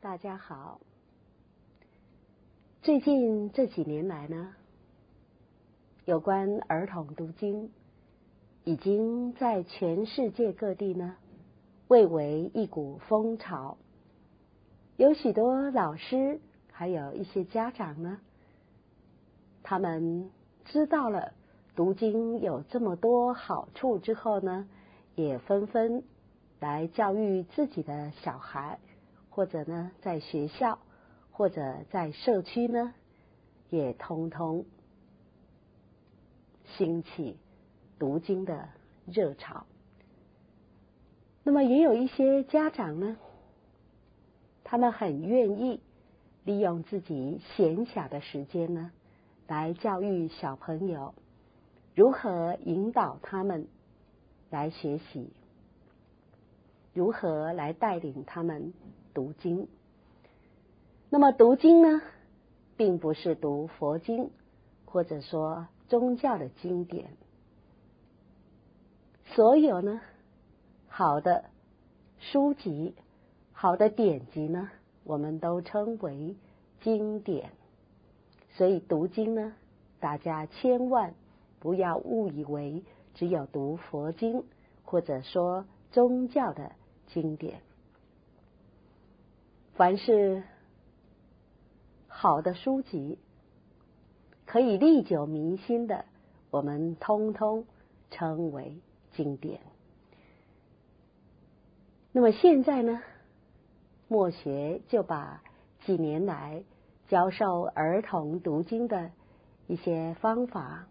大家好。最近这几年来呢，有关儿童读经已经在全世界各地呢蔚为一股风潮。有许多老师还有一些家长呢，他们知道了读经有这么多好处之后呢，也纷纷来教育自己的小孩，或者呢在学校或者在社区呢，也通通兴起读经的热潮。那么也有一些家长呢，他们很愿意利用自己闲暇的时间呢，来教育小朋友如何引导他们来学习，如何来带领他们读经。那么读经呢，并不是读佛经或者说宗教的经典。所有呢好的书籍、好的典籍呢，我们都称为经典。所以读经呢，大家千万不要误以为只有读佛经或者说宗教的经典。凡是好的书籍，可以历久弥新的，我们通通称为经典。那么现在呢，默学就把几年来教授儿童读经的一些方法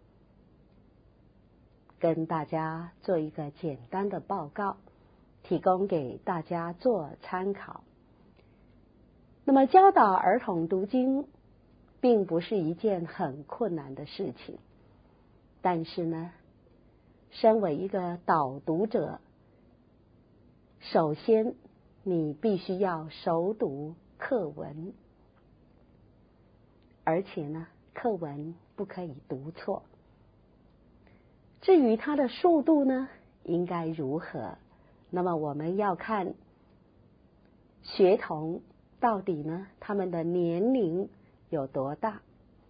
跟大家做一个简单的报告，提供给大家做参考。那么教导儿童读经并不是一件很困难的事情，但是呢，身为一个导读者，首先你必须要熟读课文，而且呢，课文不可以读错。至于它的速度呢，应该如何，那么我们要看学童到底呢，他们的年龄有多大。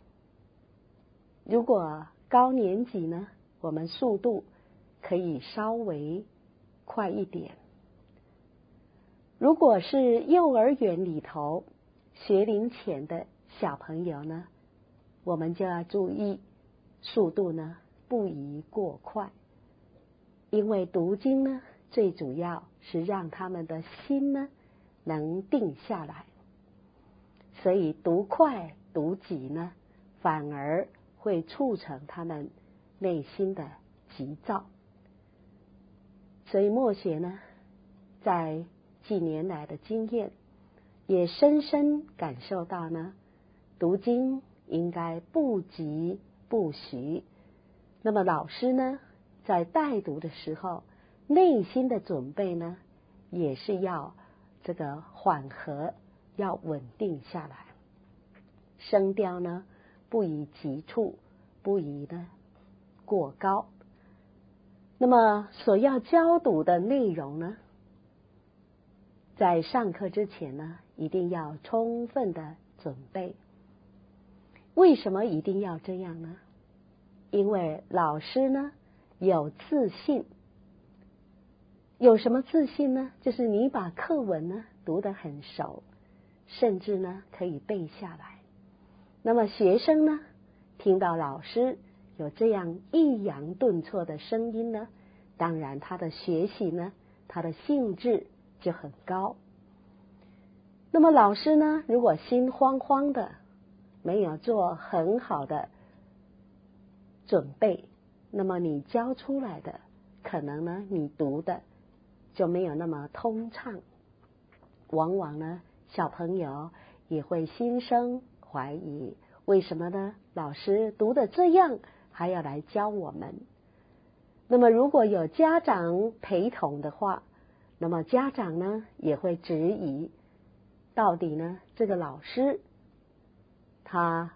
如果高年级呢，我们速度可以稍微快一点。如果是幼儿园里头学龄前的小朋友呢，我们就要注意速度呢不宜过快，因为读经呢最主要是让他们的心呢能定下来，所以读快读急呢，反而会促成他们内心的急躁。所以默学呢，在几年来的经验，也深深感受到呢，读经应该不急不徐。那么老师呢，在带读的时候，内心的准备呢，也是要这个缓和，要稳定下来。声调呢，不宜急促，不宜呢过高。那么所要教读的内容呢，在上课之前呢，一定要充分的准备。为什么一定要这样呢？因为老师呢有自信。有什么自信呢？就是你把课文呢读得很熟，甚至呢可以背下来。那么学生呢，听到老师有这样抑扬顿挫的声音呢，当然他的学习呢，他的兴致就很高。那么老师呢，如果心慌慌的，没有做很好的准备，那么你教出来的可能呢，你读的就没有那么通畅。往往呢，小朋友也会心生怀疑，为什么呢？老师读的这样，还要来教我们？那么如果有家长陪同的话，那么家长呢也会质疑，到底呢这个老师他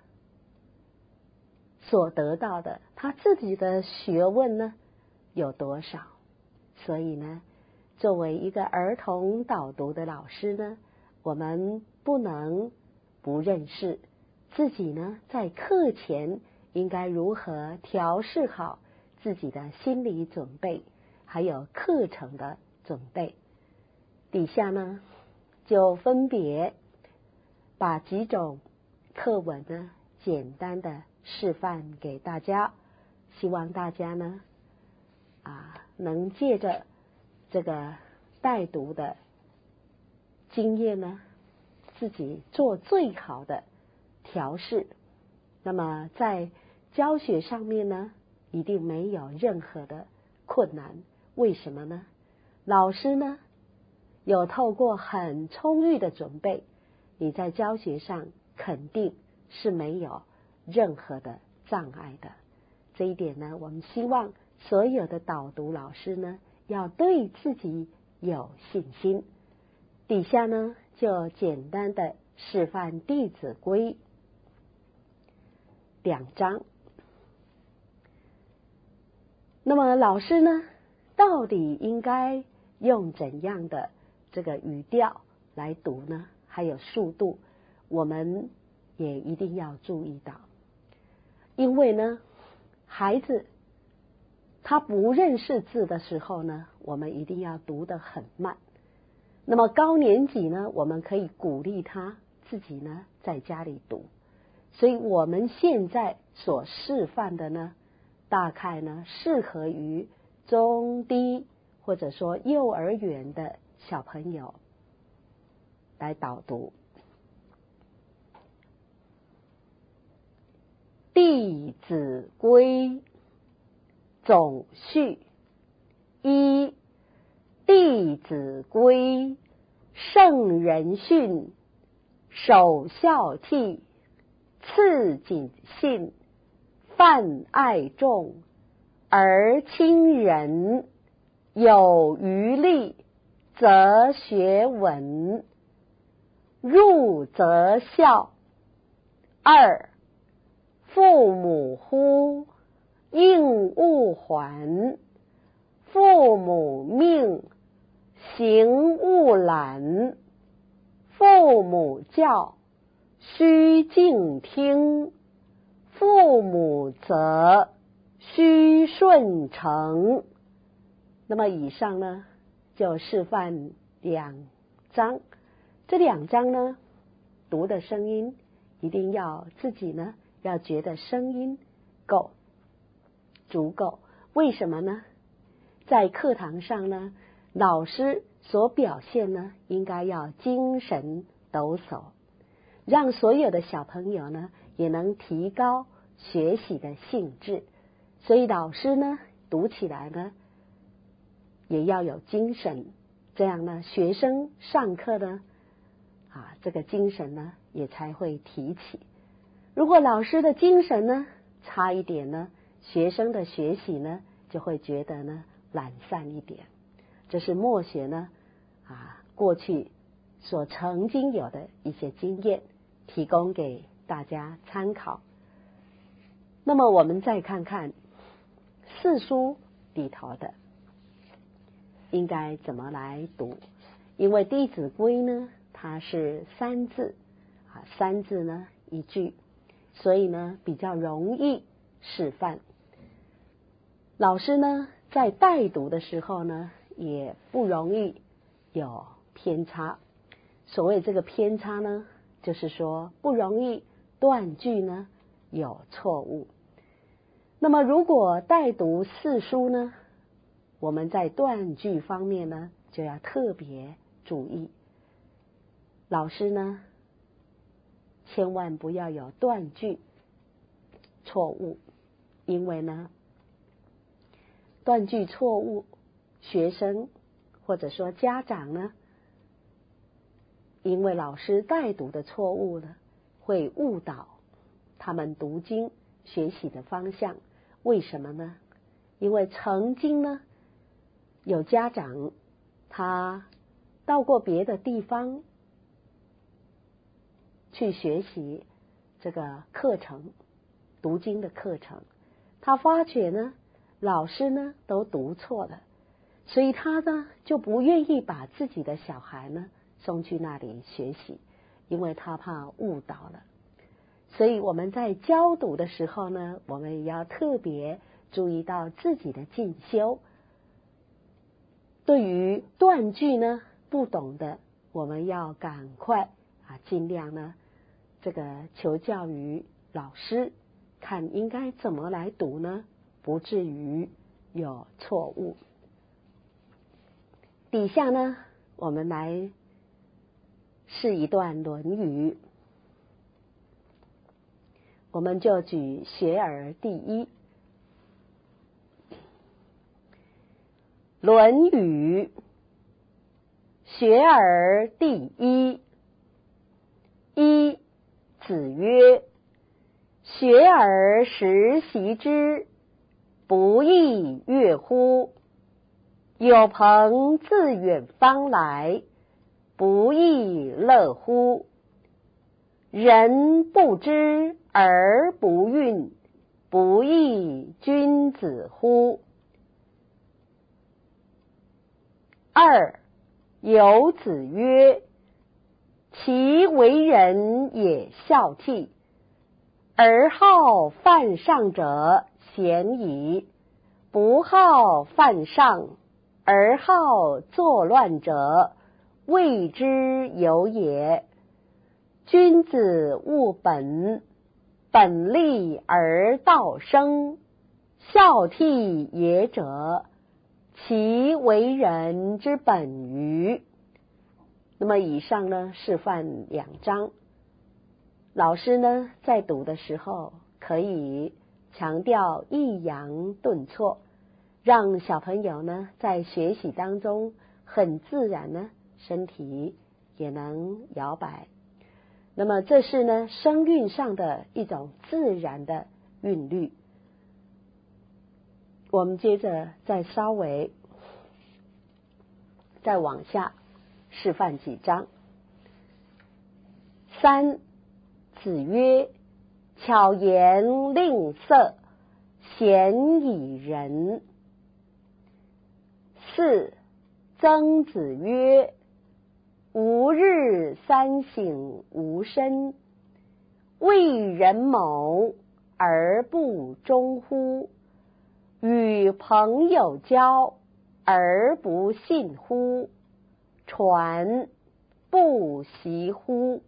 所得到的，他自己的学问呢有多少？所以呢，作为一个儿童导读的老师呢， 我们不能不认识自己呢，在课前应该如何调试好自己的心理准备，还有课程的准备。底下呢，就分别把几种课文呢，简单的示范给大家，希望大家呢，能借着这个带读的经验呢，自己做最好的调试。那么在教学上面呢，一定没有任何的困难。为什么呢？老师呢，有透过很充裕的准备，你在教学上肯定是没有任何的障碍的。这一点呢，我们希望所有的导读老师呢，要对自己有信心。底下呢，就简单的示范《弟子规》2章。那么老师呢，到底应该用怎样的这个语调来读呢？还有速度，我们也一定要注意到。因为呢，孩子他不认识字的时候呢，我们一定要读得很慢。那么高年级呢，我们可以鼓励他自己呢在家里读。所以我们现在所示范的呢，大概呢适合于中低或者说幼儿园的小朋友来导读。弟子规总序。一、弟子规，圣人训，首孝悌，次谨信，泛爱众，而亲仁，有余力，则学文，入则孝。二、父母呼，应勿缓，父母命，行勿懒，父母教，须敬听，父母责，须顺承。那么以上呢，就示范2章。这2章呢，读的声音一定要自己呢，要觉得声音足够。为什么呢？在课堂上呢，老师所表现呢，应该要精神抖擞，让所有的小朋友呢，也能提高学习的兴致。所以老师呢，读起来呢，也要有精神，这样呢，学生上课呢，这个精神呢，也才会提起。如果老师的精神呢差一点呢，学生的学习呢就会觉得呢懒散一点。这是默学呢过去所曾经有的一些经验，提供给大家参考。那么我们再看看四书里头的应该怎么来读。因为弟子规呢，它是3字3字呢一句，所以呢比较容易示范。老师呢在带读的时候呢，也不容易有偏差。所谓这个偏差呢，就是说不容易断句呢有错误。那么如果带读四书呢，我们在断句方面呢就要特别注意。老师呢千万不要有断句错误，因为呢断句错误，学生或者说家长呢，因为老师带读的错误呢，会误导他们读经学习的方向。为什么呢？因为曾经呢有家长他到过别的地方去学习这个课程，读经的课程，他发觉呢老师呢都读错了，所以他呢就不愿意把自己的小孩呢送去那里学习，因为他怕误导了。所以我们在教读的时候呢，我们也要特别注意到自己的进修。对于断句呢不懂的，我们要赶快尽量呢这个求教于老师，看应该怎么来读呢，不至于有错误。底下呢，我们来试一段《论语》，我们就举学而第一。《论语》学而第一。一，子曰：学而时习之，不亦说乎？有朋自远方来，不亦乐乎？人不知而不愠，不亦君子乎？二，有子曰：其为人也孝悌，而好犯上者鲜矣；不好犯上，而好作乱者，谓之有也。君子务本，本立而道生。孝悌也者，其为人之本与？那么以上呢，示范2章。老师呢在读的时候，可以强调抑扬顿挫，让小朋友呢在学习当中很自然呢，身体也能摇摆。那么这是呢声韵上的一种自然的韵律。我们接着再稍微再往下示范几章。三，子曰：巧言令色，鲜矣仁。四，曾子曰：吾日三省吾身，为人谋而不忠乎？与朋友交而不信乎？传不习乎？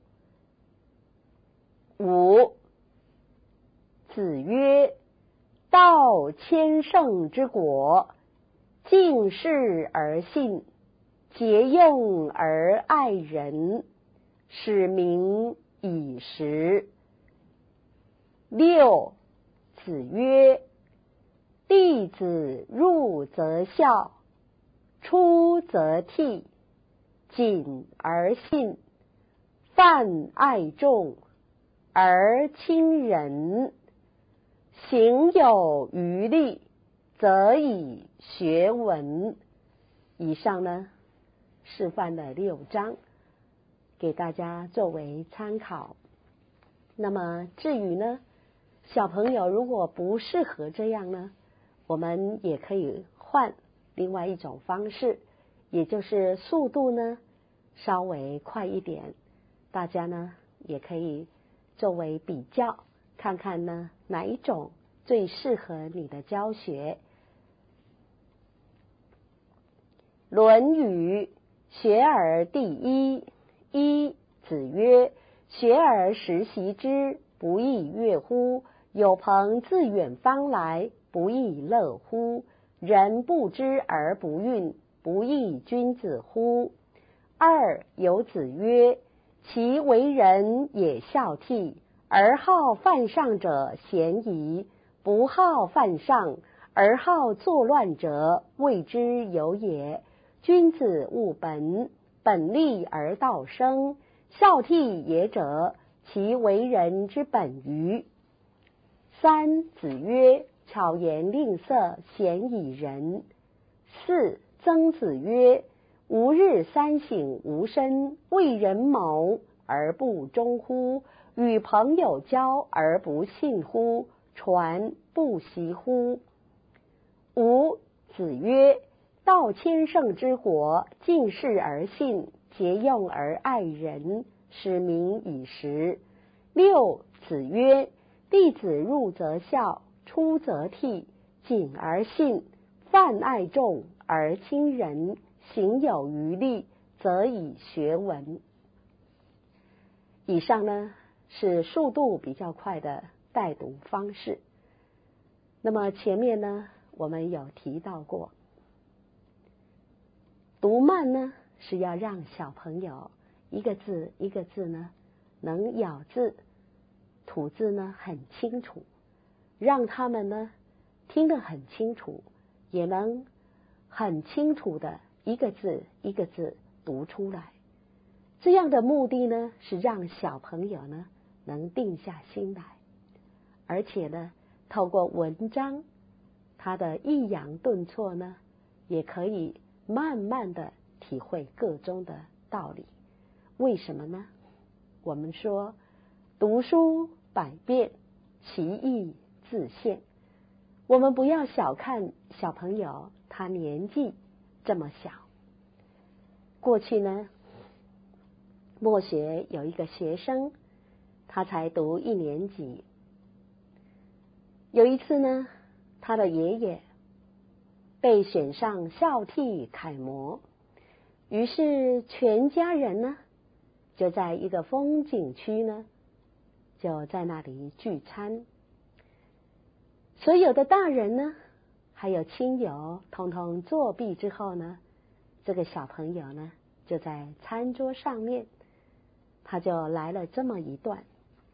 五，子曰：道千乘之国，敬事而信，节用而爱人，使民以时。六，子曰：弟子入则孝，出则悌，谨而信，泛爱众，而亲仁，行有余力，则以学文。以上呢示范了6章，给大家作为参考。那么至于呢小朋友如果不适合这样呢，我们也可以换另外一种方式，也就是速度呢稍微快一点，大家呢也可以作为比较，看看呢哪一种最适合你的教学。论语学而第一。一，子曰：学而时习之，不亦说乎？有朋自远方来，不亦乐乎？人不知而不愠，不亦君子乎？二，有子曰：其为人也孝悌，而好犯上者鲜矣；不好犯上，而好作乱者，谓之有也。君子务本，本立而道生。孝悌也者，其为人之本与？三，子曰：巧言令色，鲜矣仁。四，曾子曰：吾日三省吾身，为人谋而不忠乎？与朋友交而不信乎？传不习乎？五，子曰：道千乘之国，敬事而信， 节用而爱人，使民以时。六，子曰：弟子入则孝，出则悌，谨而信，泛爱众而亲仁，行有余力，则以学文。以上呢是速度比较快的带读方式。那么前面呢我们有提到过，读慢呢是要让小朋友一个字一个字呢能咬字吐字呢很清楚，让他们呢听得很清楚，也能很清楚的一个字一个字读出来。这样的目的呢是让小朋友呢能定下心来，而且呢透过文章它的抑扬顿挫呢也可以慢慢的体会个中的道理。为什么呢？我们说读书百遍，其义自现。我们不要小看小朋友，他年纪这么小。过去呢墨学有一个学生，他才读1年级。有一次呢，他的爷爷被选上孝悌楷模，于是全家人呢就在一个风景区呢就在那里聚餐。所有的大人呢还有亲友统统作毕之后呢，这个小朋友呢就在餐桌上面，他就来了这么一段，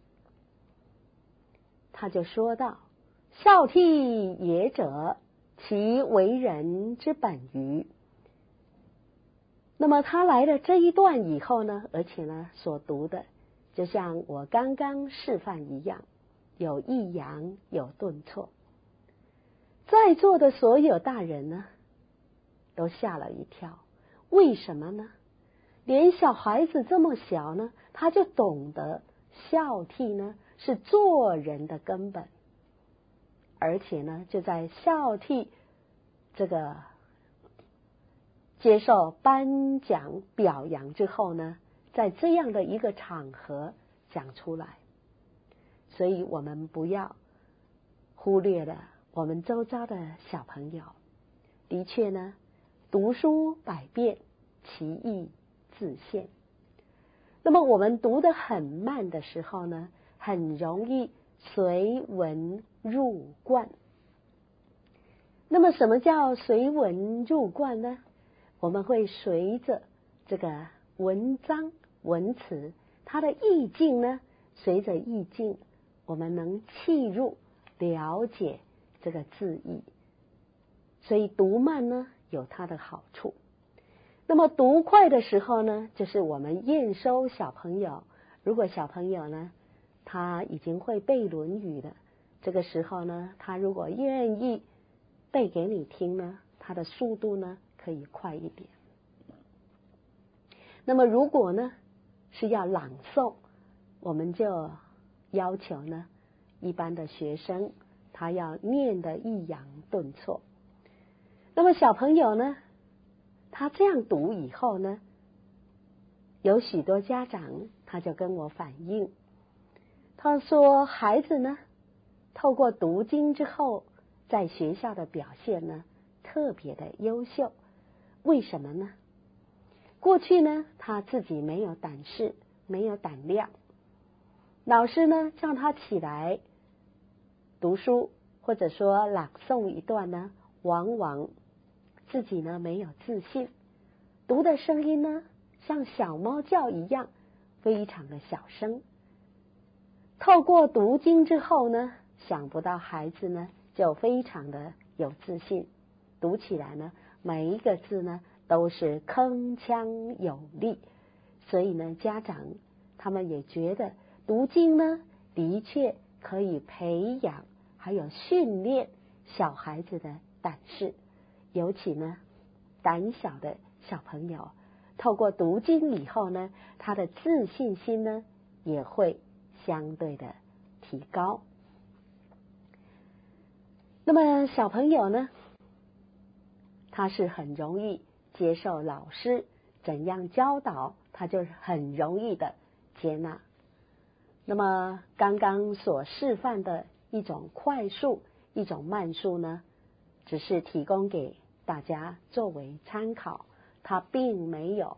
他就说道：孝悌也者，其为人之本于。那么他来了这一段以后呢，而且呢所读的就像我刚刚示范一样，有抑扬有顿挫。在座的所有大人呢都吓了一跳。为什么呢？连小孩子这么小呢，他就懂得孝悌呢是做人的根本，而且呢就在孝悌这个接受颁奖表扬之后呢，在这样的一个场合讲出来。所以我们不要忽略了我们周遭的小朋友。的确呢，读书百遍，其义自现。那么我们读得很慢的时候呢，很容易随文入观。那么什么叫随文入观呢？我们会随着这个文章文词它的意境呢，随着意境我们能契入了解这个字义。所以读慢呢有它的好处。那么读快的时候呢，就是我们验收小朋友。如果小朋友呢他已经会背《论语》了，这个时候呢他如果愿意背给你听呢，他的速度呢可以快一点。那么如果呢是要朗诵，我们就要求呢一般的学生他要念得抑扬顿挫。那么小朋友呢他这样读以后呢，有许多家长他就跟我反映，他说孩子呢透过读经之后，在学校的表现呢特别的优秀。为什么呢？过去呢他自己没有胆识，没有胆量，老师呢叫他起来读书或者说朗诵一段呢，往往自己呢没有自信，读的声音呢像小猫叫一样，非常的小声。透过读经之后呢，想不到孩子呢就非常的有自信，读起来呢每一个字呢都是铿锵有力。所以呢家长他们也觉得读经呢的确可以培养还有训练小孩子的胆识。尤其呢胆小的小朋友透过读经以后呢，他的自信心呢也会相对的提高。那么小朋友呢，他是很容易接受老师怎样教导，他就很容易的接纳。那么刚刚所示范的一种快速，一种慢速呢，只是提供给大家作为参考，它并没有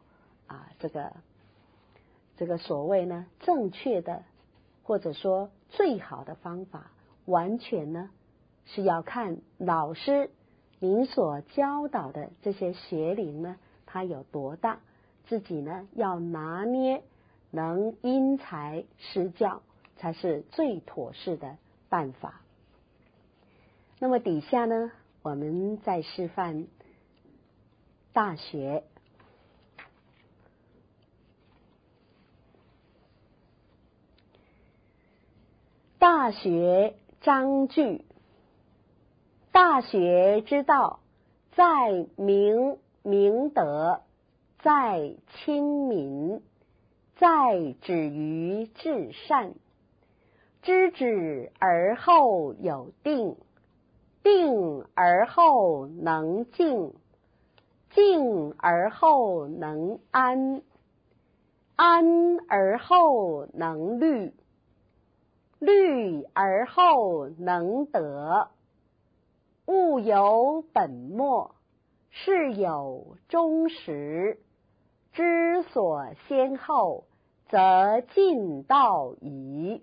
这个所谓呢正确的或者说最好的方法，完全呢是要看老师您所教导的这些学龄呢，它有多大，自己呢要拿捏，能因材施教，才是最妥适的办法。那么底下呢，我们再示范大学。大学章句，大学之道，在明明德，在亲民，在止于至善。知止而后有定，定而后能静，静而后能安，安而后能虑，虑而后能得。物有本末，事有终始，知所先后，则近道矣。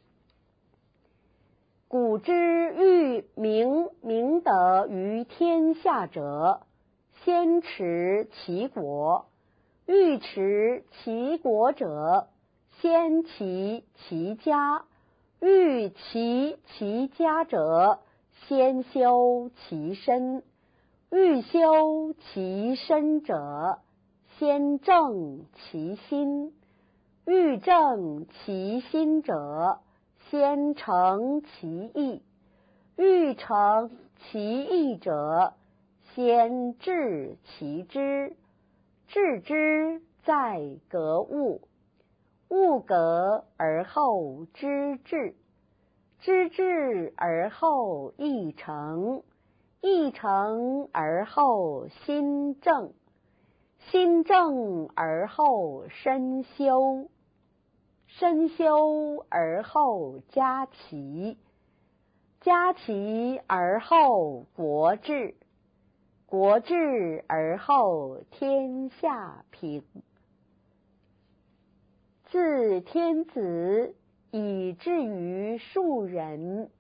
古之欲明德于天下者，先持其国；欲持其国者，先齐其家；欲齐其家者，先修其身；欲修其身者，先正其心；欲正其心者，先诚其意；欲诚其意者，先治其知。治之在格物，物格而后知至，知至而后意诚，意诚而后心正，心正而后身修，身修而后家齐，家齐而后国治，国治而后天下平。自天子以至于庶人，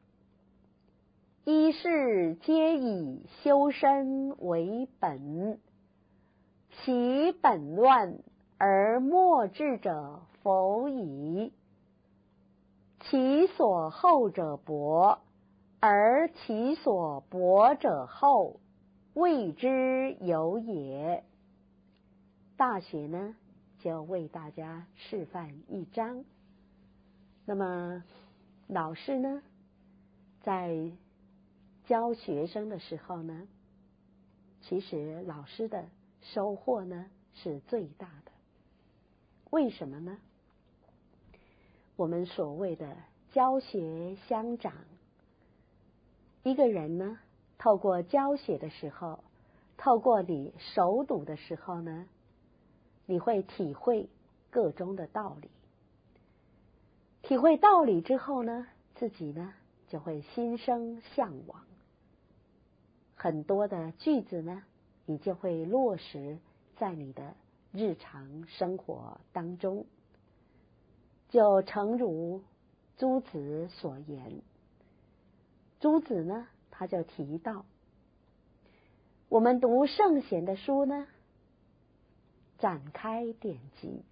一事皆以修身为本。其本乱而末治者否矣。其所厚者薄，而其所薄者厚，谓之有也。大学呢，就为大家示范一章。那么老师呢，在教学生的时候呢，其实老师的收获呢是最大的。为什么呢？我们所谓的教学相长，一个人呢，透过教学的时候，透过你熟读的时候呢，你会体会个中的道理。体会道理之后呢，自己呢就会心生向往。很多的句子呢，你就会落实在你的日常生活当中。就诚如朱子所言，朱子呢，他就提到，我们读圣贤的书呢，展开典籍，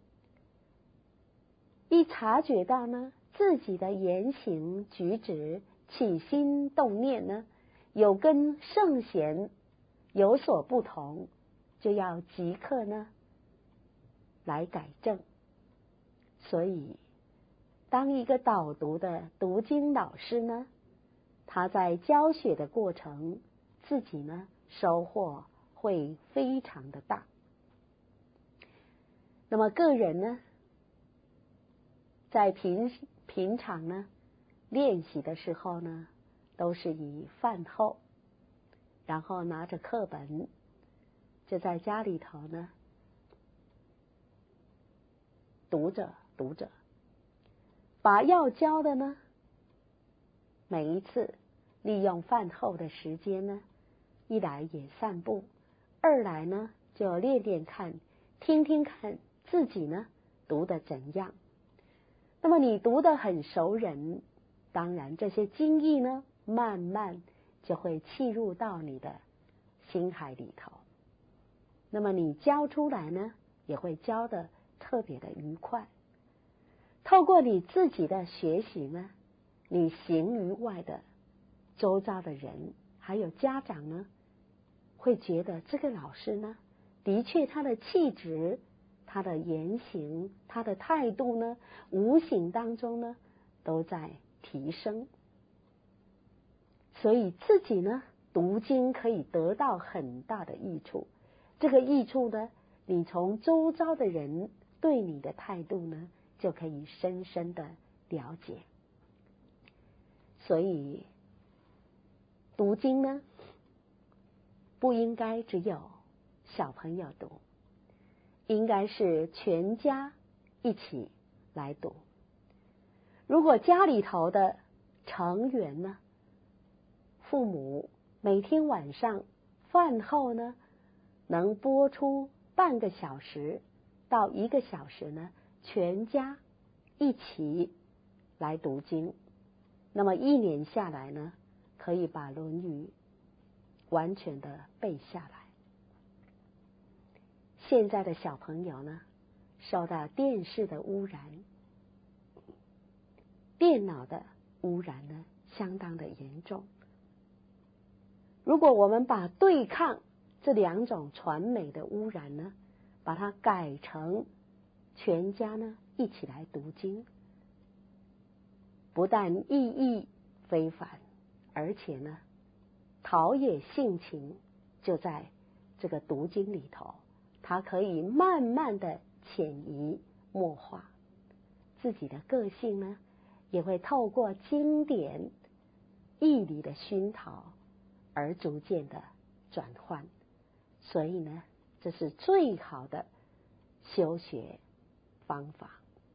一察觉到呢，自己的言行举止、起心动念呢，有跟圣贤有所不同，就要即刻呢来改正。所以当一个导读的读经老师呢，他在教学的过程，自己呢收获会非常的大。那么个人呢，在平常呢练习的时候呢，都是以饭后，然后拿着课本，就在家里头呢读着读着，把要教的呢，每一次利用饭后的时间呢，一来也散步，二来呢就练练看，听听看自己呢读得怎样。那么你读得很熟人，当然这些经义呢，慢慢就会契入到你的心海里头。那么你教出来呢，也会教得特别的愉快。透过你自己的学习呢，你行于外的周遭的人还有家长呢，会觉得这个老师呢，的确他的气质、他的言行、他的态度呢，无形当中呢都在提升。所以自己呢读经可以得到很大的益处。这个益处呢，你从周遭的人对你的态度呢，就可以深深的了解。所以读经呢，不应该只有小朋友读，应该是全家一起来读。如果家里头的成员呢，父母每天晚上饭后呢，能播出半个小时到1个小时呢，全家一起来读经，那么1年下来呢，可以把《论语》完全的背下来。现在的小朋友呢，受到电视的污染，电脑的污染呢，相当的严重。如果我们把对抗这2种传媒的污染呢，把它改成全家呢一起来读经，不但意义非凡，而且呢陶冶性情就在这个读经里头，它可以慢慢的潜移默化，自己的个性呢也会透过经典义理的熏陶而逐渐的转换。所以呢，这是最好的修学方法。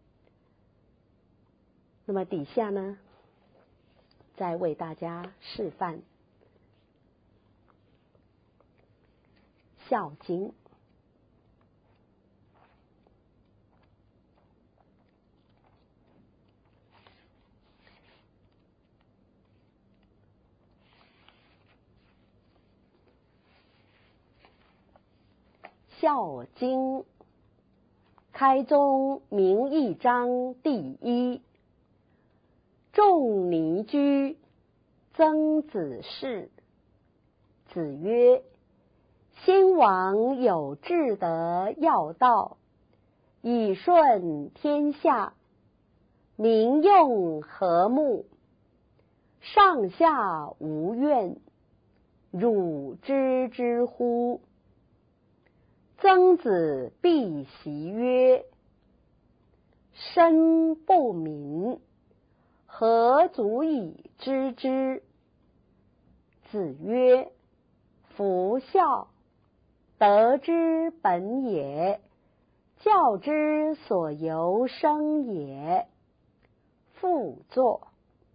那么底下呢，再为大家示范孝经。孝经开宗明义章第1，仲尼居，曾子氏。子曰：先王有至德要道，以顺天下，民用和睦，上下无怨，汝知之乎？曾子必习曰：身不民，何足以知之？子曰：夫孝，德之本也，教之所由生也。父作，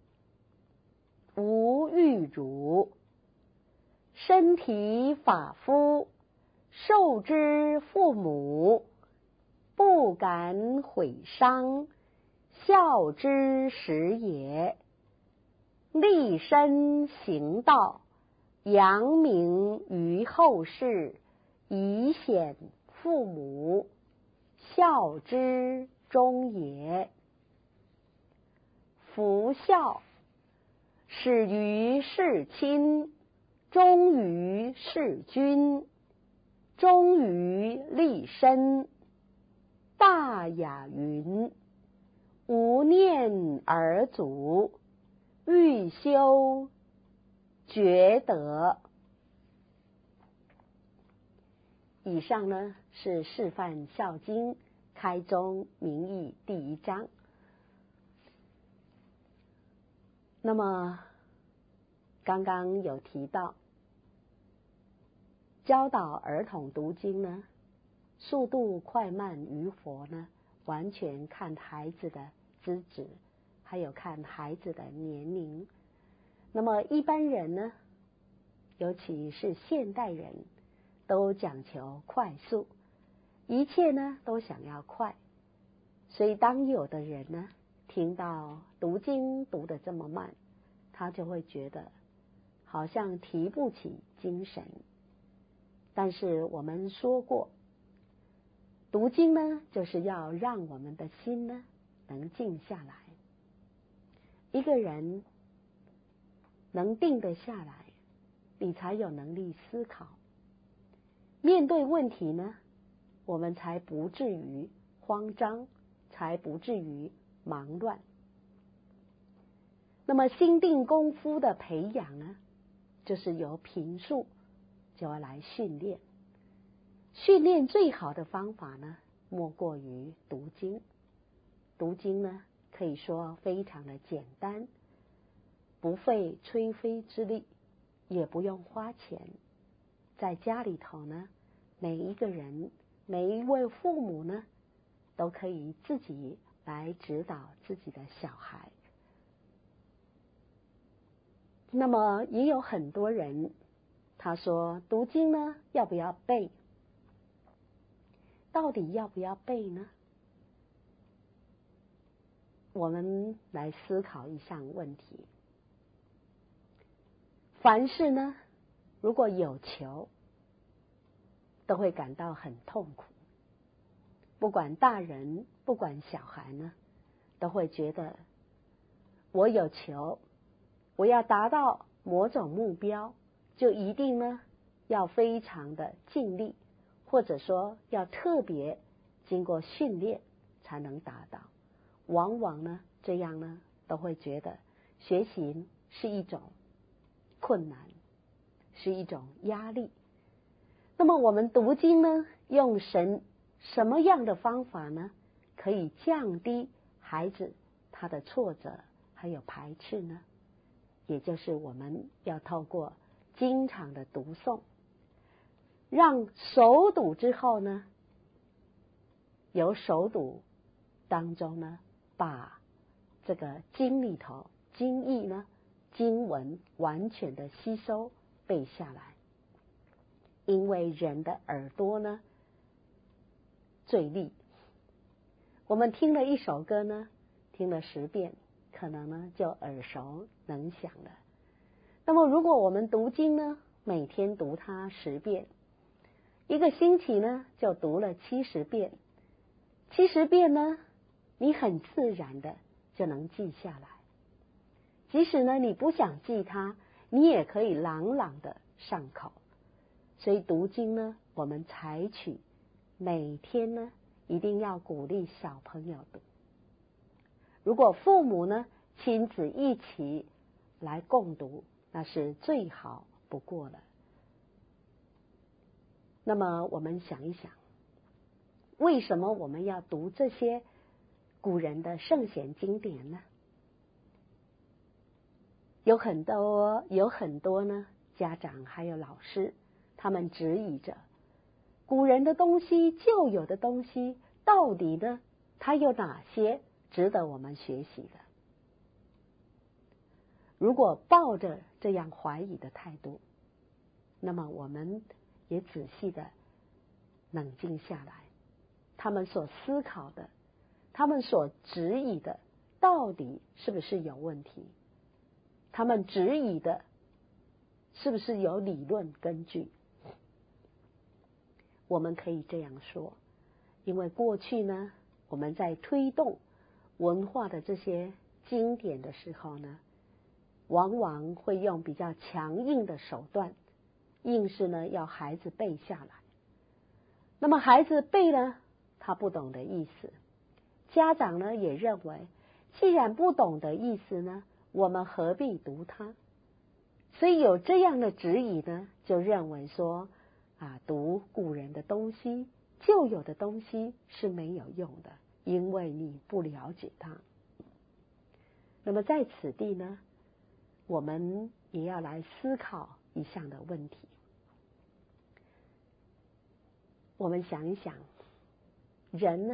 吾欲汝，身体发肤，受之父母，不敢毁伤，孝之始也。立身行道，扬名于后世，以显父母，孝之终也。夫孝，始于事亲，忠于事君，忠于立身。大雅云：无念而足，欲修厥德。以上呢是示范孝经开宗明义第1章。那么刚刚有提到，教导儿童读经呢，速度快慢与否呢， 完全看孩子的资质，还有看孩子的年龄。那么一般人呢，尤其是现代人，都讲求快速，一切呢都想要快。所以当有的人呢听到读经读得这么慢，他就会觉得好像提不起精神。但是我们说过，读经呢就是要让我们的心呢能静下来。一个人能定得下来，你才有能力思考。面对问题呢，我们才不至于慌张，才不至于忙乱。那么心定功夫的培养呢，就是由平素就要来训练。训练最好的方法呢，莫过于读经。读经呢，可以说非常的简单，不费吹灰之力，也不用花钱。在家里头呢，每一个人，每一位父母呢，都可以自己来指导自己的小孩。那么也有很多人，他说读经呢，要不要背？到底要不要背呢？我们来思考一项问题。凡事呢，如果有求，都会感到很痛苦。不管大人，不管小孩呢，都会觉得我有求，我要达到某种目标，就一定呢要非常的尽力，或者说要特别经过训练才能达到。往往呢这样呢都会觉得学习是一种困难，是一种压力。那么我们读经呢，用什么样的方法呢，可以降低孩子他的挫折还有排斥呢？也就是我们要透过经常的读诵，让熟读之后呢，由熟读当中呢，把这个经里头经义呢，经文完全的吸收背下来。因为人的耳朵呢最利，我们听了一首歌呢，听了10遍，可能呢就耳熟能详了。那么如果我们读经呢，每天读它10遍，一个星期呢就读了70遍，70遍呢，你很自然的就能记下来。即使呢你不想记它，你也可以朗朗的上口。所以读经呢，我们采取每天呢一定要鼓励小朋友读。如果父母呢亲子一起来共读，那是最好不过了。那么我们想一想，为什么我们要读这些古人的圣贤经典呢？有很多呢家长还有老师，他们质疑着古人的东西，旧有的东西，到底呢它有哪些值得我们学习的？如果抱着这样怀疑的态度，那么我们也仔细的冷静下来，他们所思考的，他们所质疑的，到底是不是有问题？他们质疑的是不是有理论根据？我们可以这样说，因为过去呢，我们在推动文化的这些经典的时候呢，往往会用比较强硬的手段，硬是呢要孩子背下来。那么孩子背呢，他不懂的意思，家长呢也认为，既然不懂的意思呢，我们何必读它？所以有这样的质疑呢，就认为说读古人的东西，旧有的东西是没有用的，因为你不了解它。那么在此地呢，我们也要来思考一项的问题。我们想一想，人呢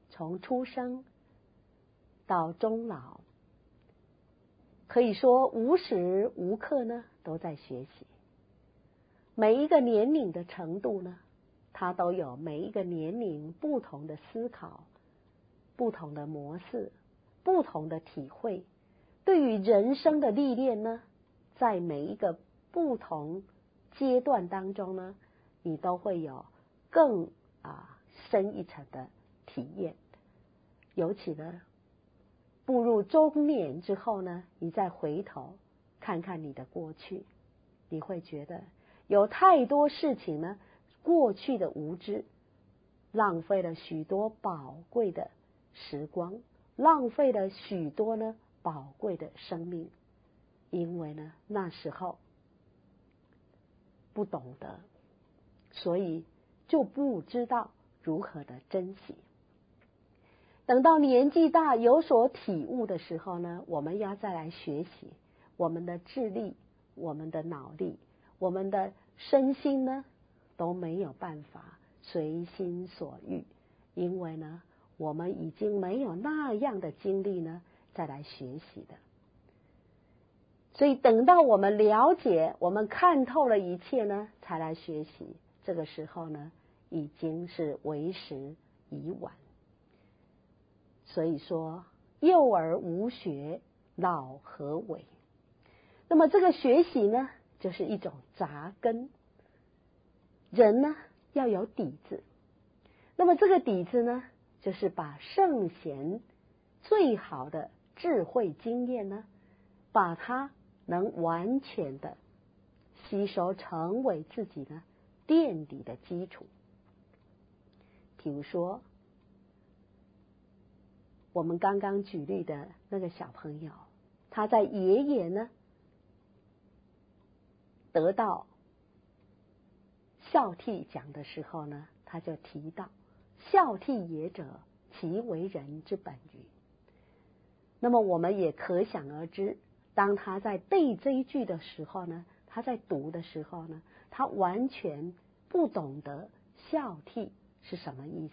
从出生到终老，可以说无时无刻呢都在学习。每一个年龄的程度呢，他都有每一个年龄不同的思考、不同的模式、不同的体会。对于人生的历练呢，在每一个不同阶段当中呢，你都会有更深一层的体验。尤其呢，步入中年之后呢，你再回头看看你的过去，你会觉得有太多事情呢，过去的无知，浪费了许多宝贵的时光，浪费了许多呢宝贵的生命，因为呢那时候不懂得，所以就不知道如何的珍惜。等到年纪大有所体悟的时候呢，我们要再来学习，我们的智力、我们的脑力、我们的身心呢都没有办法随心所欲，因为呢我们已经没有那样的精力呢再来学习的。所以等到我们了解，我们看透了一切呢，才来学习，这个时候呢已经是为时已晚。所以说幼儿无学，老何为？那么这个学习呢，就是一种扎根。人呢要有底子，那么这个底子呢，就是把圣贤最好的智慧经验呢，把它能完全的吸收，成为自己呢垫底的基础。比如说我们刚刚举例的那个小朋友，他在爷爷呢得到孝悌奖的时候呢，他就提到孝悌也者，其为人之本与。那么我们也可想而知，当他在背这一句的时候呢，他在读的时候呢，他完全不懂得孝悌是什么意思。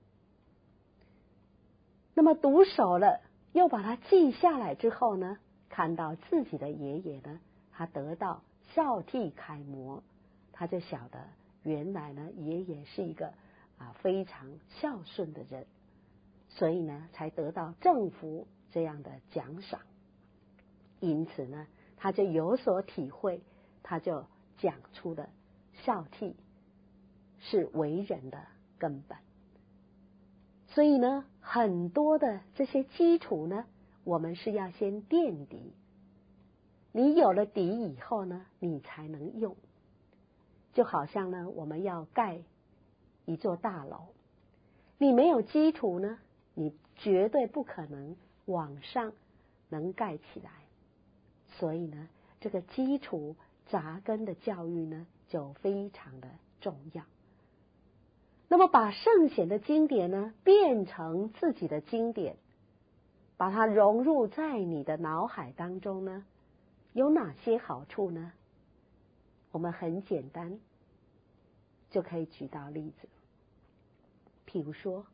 那么读熟了，又把它记下来之后呢，看到自己的爷爷呢，他得到孝悌楷模，他就晓得原来呢，爷爷是一个非常孝顺的人，所以呢，才得到政府这样的奖赏。因此呢，他就有所体会，他就讲出了孝悌是为人的根本。所以呢，很多的这些基础呢，我们是要先垫底。你有了底以后呢，你才能用。就好像呢，我们要盖一座大楼，你没有基础呢，你绝对不可能往上能盖起来。所以呢，这个基础扎根的教育呢，就非常的重要。那么把圣贤的经典呢变成自己的经典，把它融入在你的脑海当中呢，有哪些好处呢？我们很简单就可以举到例子。譬如说，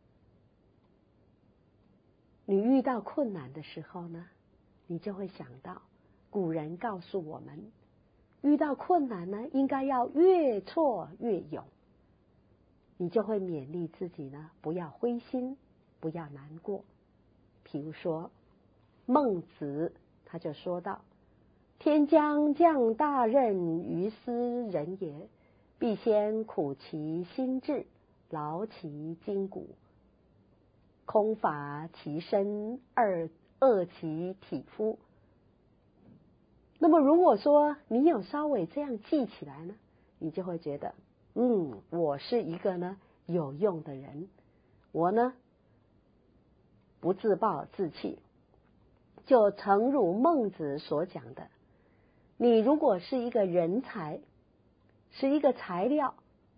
你遇到困难的时候呢，你就会想到古人告诉我们，遇到困难呢，应该要越挫越勇。你就会勉励自己呢，不要灰心，不要难过。譬如说，孟子他就说到：天将降大任于斯人也，必先苦其心志，劳其筋骨，空乏其身，饿其体肤。那么如果说你有稍微这样记起来呢，你就会觉得我是一个呢有用的人，我呢不自暴自弃。就诚如孟子所讲的，你如果是一个人才，是一个材料，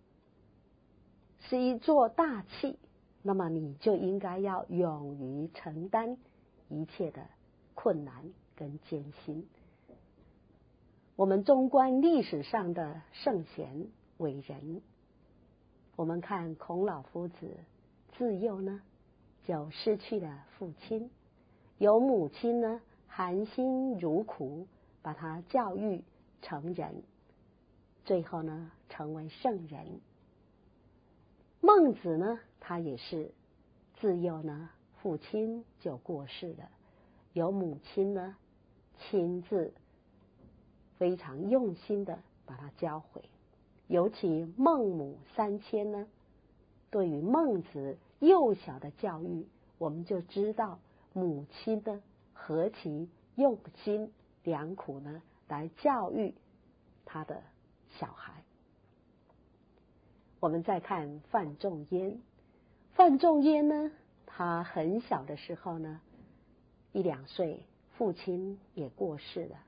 是一座大器，那么你就应该要勇于承担一切的困难跟艰辛。我们纵观历史上的圣贤伟人，我们看孔老夫子自幼呢就失去了父亲，由母亲呢含辛茹苦把他教育成人，最后呢成为圣人。孟子呢，他也是自幼呢父亲就过世了，由母亲呢亲自非常用心的把他教诲。尤其孟母3000呢，对于孟子幼小的教育，我们就知道母亲呢何其用心良苦呢，来教育他的小孩。我们再看范仲淹，范仲淹呢，他很小的时候呢，1、2岁，父亲也过世了，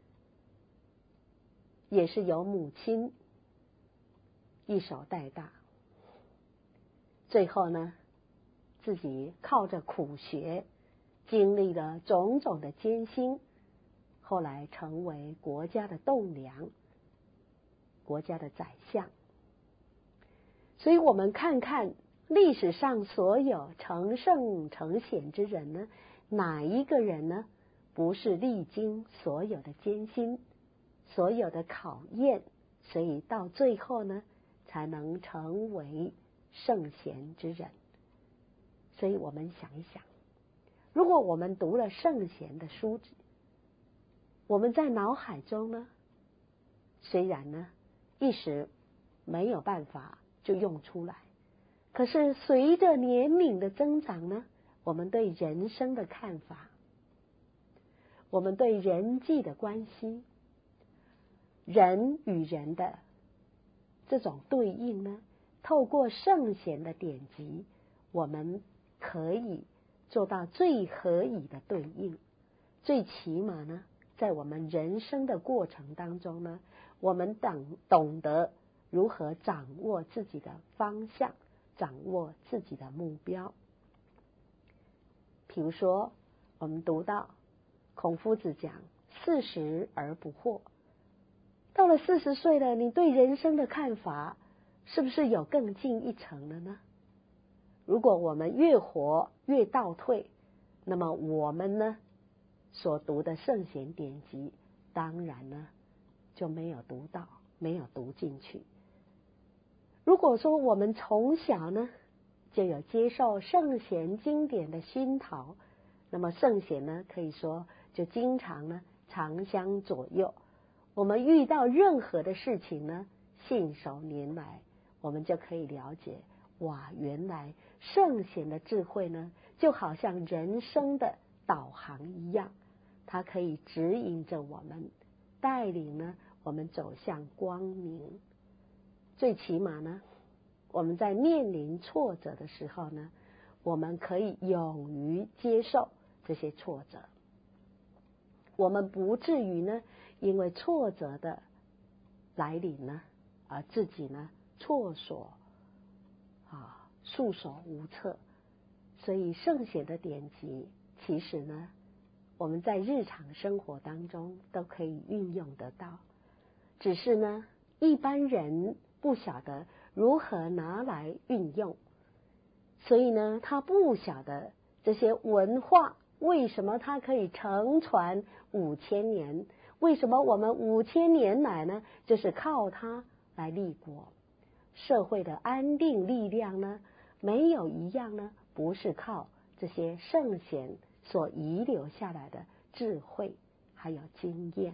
也是由母亲一手带大，最后呢，自己靠着苦学，经历了种种的艰辛，后来成为国家的栋梁，国家的宰相。所以我们看看历史上所有成圣成贤之人呢，哪一个人呢不是历经所有的艰辛，所有的考验，所以到最后呢才能成为圣贤之人。所以我们想一想，如果我们读了圣贤的书籍，我们在脑海中呢，虽然呢一时没有办法就用出来，可是随着年龄的增长呢，我们对人生的看法，我们对人际的关系，人与人的这种对应呢，透过圣贤的典籍，我们可以做到最合宜的对应。最起码呢，在我们人生的过程当中呢，我们懂得如何掌握自己的方向，掌握自己的目标。比如说，我们读到孔夫子讲40而不惑，到了40岁了，你对人生的看法是不是有更进一层了呢？如果我们越活越倒退，那么我们呢所读的圣贤典籍，当然呢就没有读到，没有读进去。如果说我们从小呢就有接受圣贤经典的熏陶，那么圣贤呢可以说就经常呢常相左右，我们遇到任何的事情呢信手拈来，我们就可以了解，哇，原来圣贤的智慧呢就好像人生的导航一样，它可以指引着我们，带领呢我们走向光明。最起码呢，我们在面临挫折的时候呢，我们可以勇于接受这些挫折，我们不至于呢因为挫折的来临呢而自己呢束手无策。所以圣贤的典籍其实呢我们在日常生活当中都可以运用得到，只是呢一般人不晓得如何拿来运用，所以呢他不晓得这些文化为什么它可以承传5000年，为什么我们5000年来呢就是靠它来立国。社会的安定力量呢，没有一样呢不是靠这些圣贤所遗留下来的智慧还有经验。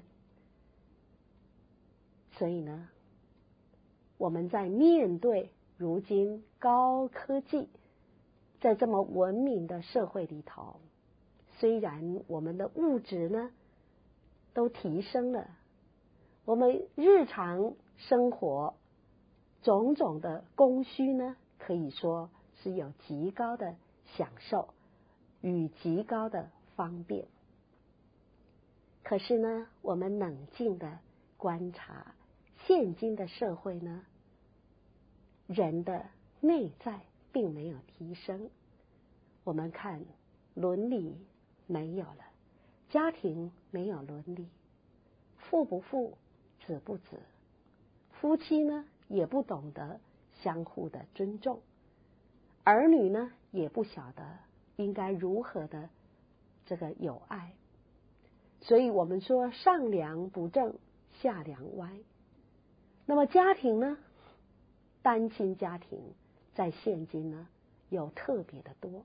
所以呢我们在面对如今高科技，在这么文明的社会里头，虽然我们的物质呢都提升了，我们日常生活种种的供需呢可以说是有极高的享受与极高的方便，可是呢我们冷静的观察现今的社会呢，人的内在并没有提升。我们看伦理没有了，家庭没有伦理，父不父，子不子，夫妻呢也不懂得相互的尊重，儿女呢也不晓得应该如何的这个有爱。所以我们说上梁不正下梁歪。那么家庭呢，单亲家庭在现今呢有特别的多，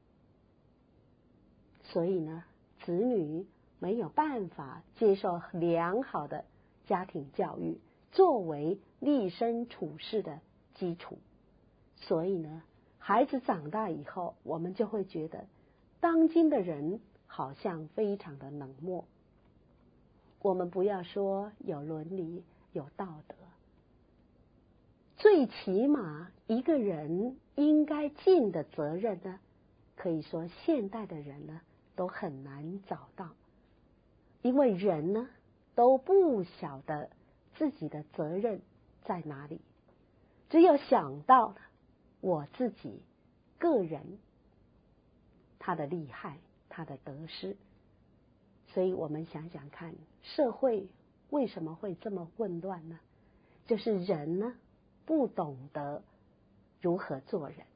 所以呢子女没有办法接受良好的家庭教育作为立身处世的基础，所以呢孩子长大以后，我们就会觉得当今的人好像非常的冷漠。我们不要说有伦理有道德，最起码一个人应该尽的责任呢，可以说现代的人呢都很难找到，因为人呢都不晓得自己的责任在哪里，只有想到了我自己个人他的利害他的得失。所以我们想想看，社会为什么会这么混乱呢？就是人呢不懂得如何做人。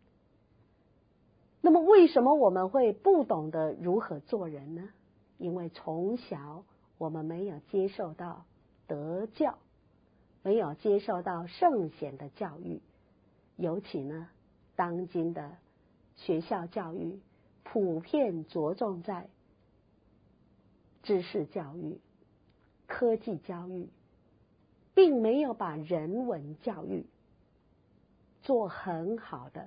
那么为什么我们会不懂得如何做人呢？因为从小我们没有接受到德教，没有接受到圣贤的教育，尤其呢当今的学校教育普遍着重在知识教育、科技教育，并没有把人文教育做很好的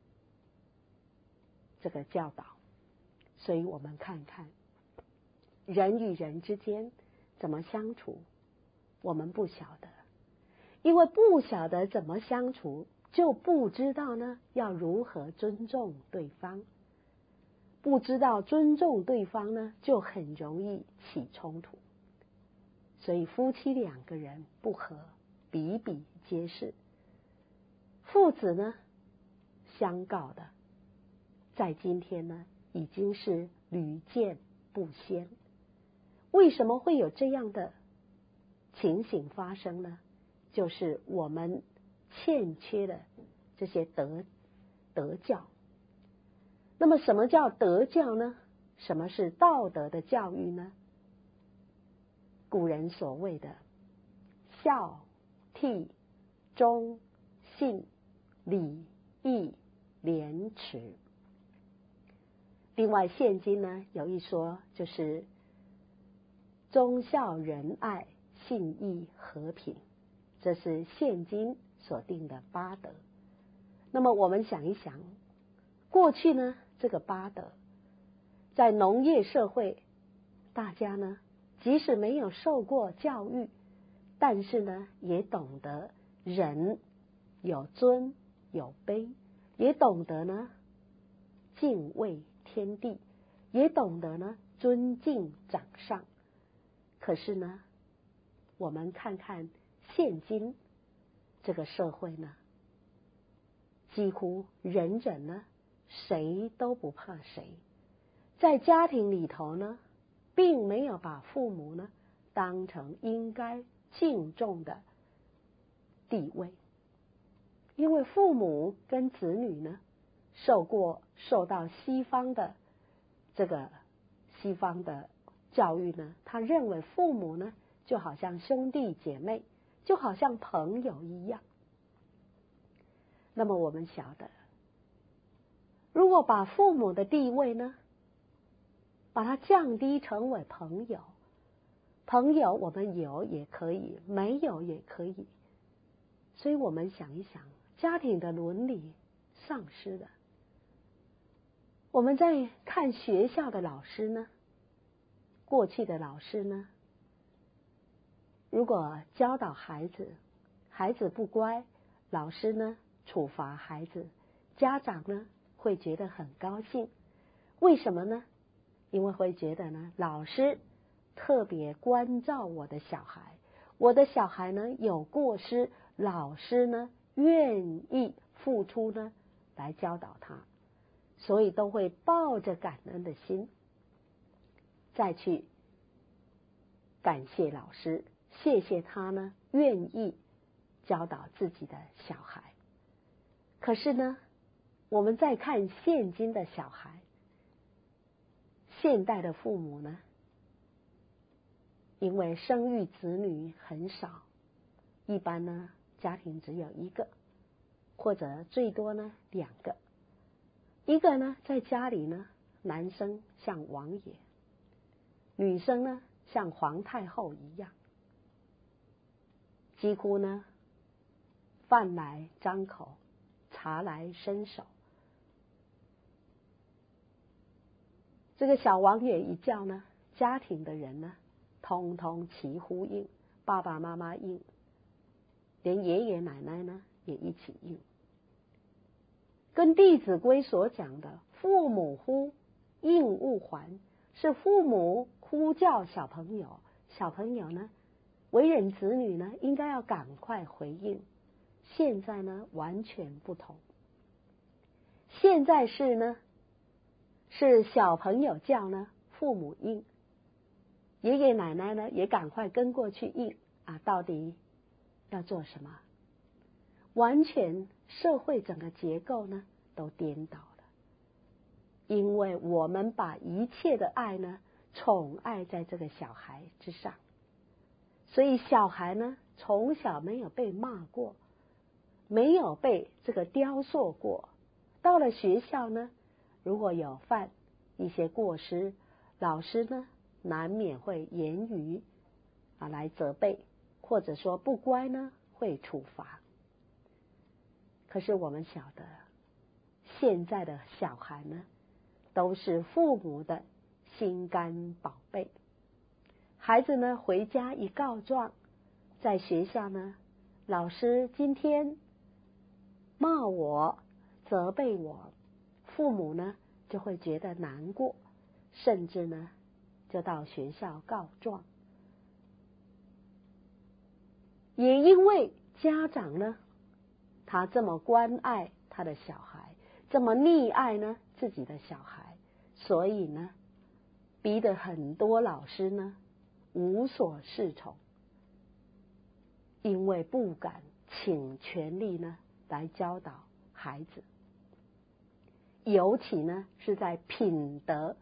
这个教导。所以我们看看人与人之间怎么相处，我们不晓得，因为不晓得怎么相处，就不知道呢要如何尊重对方，不知道尊重对方呢，就很容易起冲突。所以夫妻两个人不和，比比皆是。父子呢，相告的，在今天呢，已经是屡见不鲜。为什么会有这样的情形发生呢？就是我们欠缺的这些德教。那么什么叫德教呢？什么是道德的教育呢？古人所谓的孝、悌、忠、信、礼、义、廉耻。另外现今呢有一说，就是忠孝仁爱信义和平，这是现今所定的八德。那么我们想一想，过去呢这个八德在农业社会，大家呢即使没有受过教育，但是呢也懂得人有尊有卑，也懂得呢敬畏天地，也懂得呢尊敬长上。可是呢我们看看现今这个社会呢，几乎人人呢谁都不怕谁，在家庭里头呢并没有把父母呢当成应该敬重的地位。因为父母跟子女呢受到西方的教育呢，他认为父母呢就好像兄弟姐妹，就好像朋友一样。那么我们晓得，如果把父母的地位呢把它降低成为朋友，朋友我们有也可以，没有也可以。所以我们想一想，家庭的伦理丧失了。我们在看学校的老师呢，过去的老师呢，如果教导孩子，孩子不乖，老师呢处罚孩子，家长呢会觉得很高兴。为什么呢？因为会觉得呢，老师特别关照我的小孩，我的小孩呢有过失，老师呢愿意付出呢来教导他，所以都会抱着感恩的心再去感谢老师，谢谢他呢愿意教导自己的小孩。可是呢我们再看现今的小孩，现代的父母呢，因为生育子女很少，一般呢家庭只有一个，或者最多呢2个。一个呢在家里呢，男生像王爷，女生呢像皇太后一样，几乎呢饭来张口，茶来伸手。这个小王爷一叫呢，家庭的人呢通通齐呼应，爸爸妈妈应，连爷爷奶奶呢也一起应。跟《弟子规》所讲的父母呼应勿还，是父母呼叫小朋友，小朋友呢为人子女呢应该要赶快回应。现在呢完全不同，现在是小朋友叫呢，父母应，爷爷奶奶呢也赶快跟过去应啊，到底要做什么？完全社会整个结构呢都颠倒了，因为我们把一切的爱呢宠爱在这个小孩之上，所以小孩呢从小没有被骂过，没有被这个雕塑过，到了学校呢，如果有犯一些过失，老师呢难免会言语来责备，或者说不乖呢会处罚。可是我们晓得，现在的小孩呢都是父母的心肝宝贝。孩子呢回家一告状，在学校呢，老师今天骂我，责备我，父母呢就会觉得难过，甚至呢就到学校告状。也因为家长呢他这么关爱他的小孩，这么溺爱呢自己的小孩，所以呢逼得很多老师呢无所适从，因为不敢请全力呢来教导孩子，尤其呢是在品德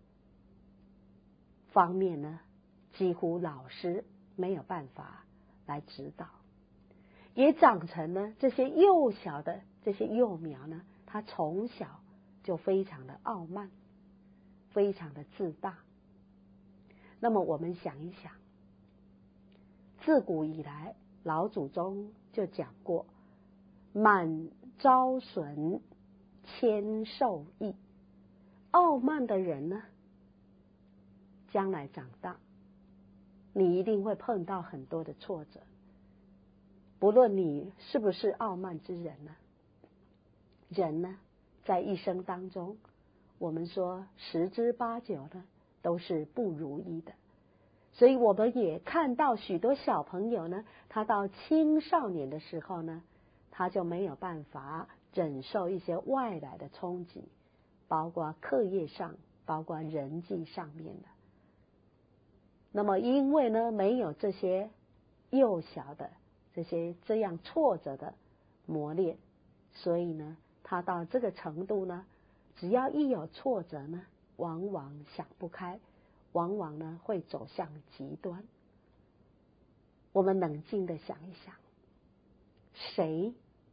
方面呢，几乎老师没有办法来指导，也长成呢这些幼小的这些幼苗呢，他从小就非常的傲慢，非常的自大。那么我们想一想，自古以来老祖宗就讲过，满招损，谦受益。傲慢的人呢，将来长大，你一定会碰到很多的挫折。不论你是不是傲慢之人呢，人呢，在一生当中，我们说10之8九呢，都是不如意的。所以我们也看到许多小朋友呢，他到青少年的时候呢，他就没有办法忍受一些外来的冲击，包括课业上，包括人际上面的。那么因为呢，没有这些幼小的这样挫折的磨练，所以呢，他到这个程度呢，只要一有挫折呢，往往想不开，往往呢会走向极端。我们冷静的想一想，谁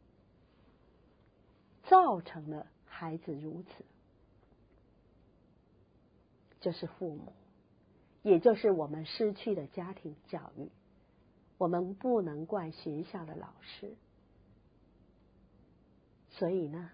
造成了孩子如此？就是父母，也就是我们失去了家庭教育。我们不能怪学校的老师。所以呢，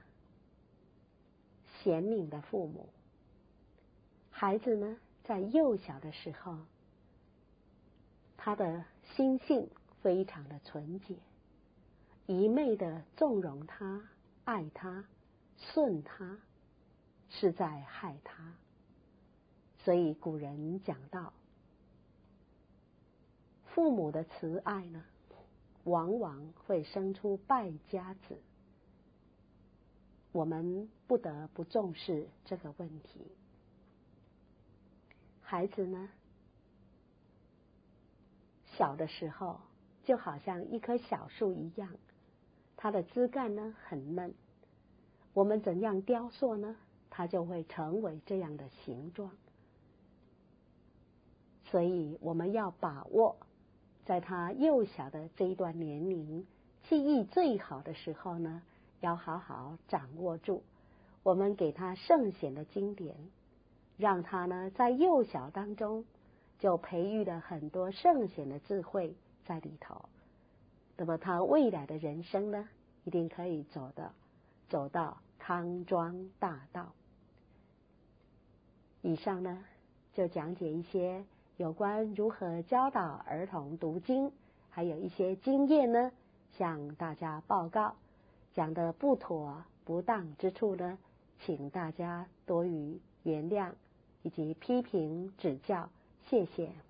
贤明的父母，孩子呢在幼小的时候，他的心性非常的纯洁，一昧的纵容他，爱他，顺他，是在害他。所以古人讲到，父母的慈爱呢，往往会生出败家子。我们不得不重视这个问题。孩子呢，小的时候就好像一棵小树一样，它的枝干呢很嫩， 我们怎样雕塑呢？它就会成为这样的形状。所以我们要把握在他幼小的这一段年龄，记忆最好的时候呢，要好好掌握住。我们给他圣贤的经典，让他呢在幼小当中就培育了很多圣贤的智慧在里头。那么他未来的人生呢，一定可以走到康庄大道。以上呢就讲解一些有关如何教导儿童读经，还有一些经验呢，向大家报告。讲的不妥不当之处呢，请大家多予原谅以及批评指教，谢谢。